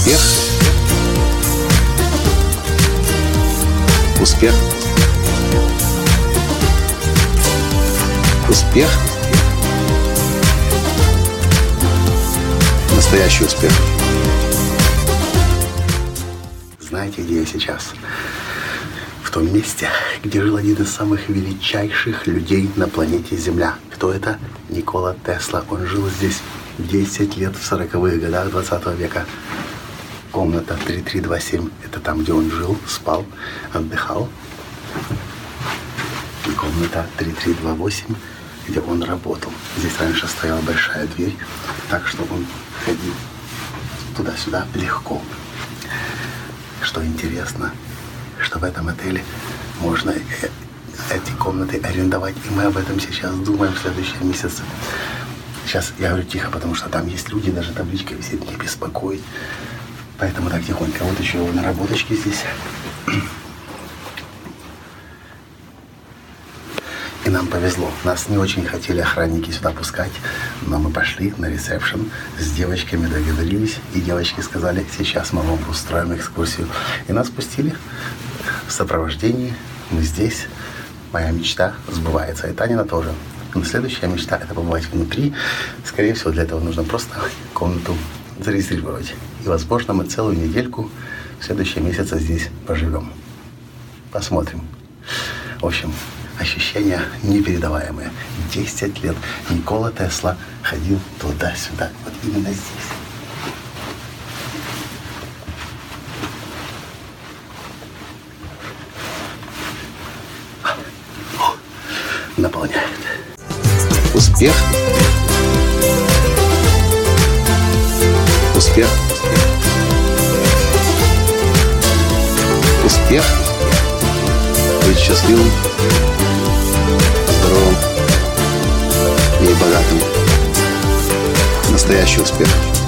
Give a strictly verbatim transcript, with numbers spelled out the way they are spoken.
Успех. Успех. Успех. Настоящий успех. Знаете, где я сейчас? В том месте, где жил один из самых величайших людей на планете Земля. Кто это? Никола Тесла. Он жил здесь десять лет в сороковых годах двадцатого века. Комната три три два семь. Это там, где он жил, спал, отдыхал. И комната три три два восемь, где он работал. Здесь раньше стояла большая дверь, так что он ходил туда-сюда легко. Что интересно, что в этом отеле можно эти комнаты арендовать. И мы об этом сейчас думаем в следующем месяце. Сейчас я говорю тихо, потому что там есть люди, даже табличка висит, не беспокоить. Поэтому так тихонько. Вот еще наработочки здесь. И нам повезло. Нас не очень хотели охранники сюда пускать, но мы пошли на ресепшн, с девочками договорились, и девочки сказали, сейчас мы вам устроим экскурсию. И нас пустили в сопровождении. Мы здесь. Моя мечта сбывается. И Танина тоже. Но следующая мечта — это побывать внутри. Скорее всего, для этого нужно просто комнату зарегистрировать. И, возможно, мы целую недельку в следующем месяце здесь поживем. Посмотрим. В общем, ощущения непередаваемые. десять лет Никола Тесла ходил туда-сюда. Вот именно здесь. О, наполняет. Успех. Успех. Успех. Быть счастливым, здоровым и богатым. Настоящий успех.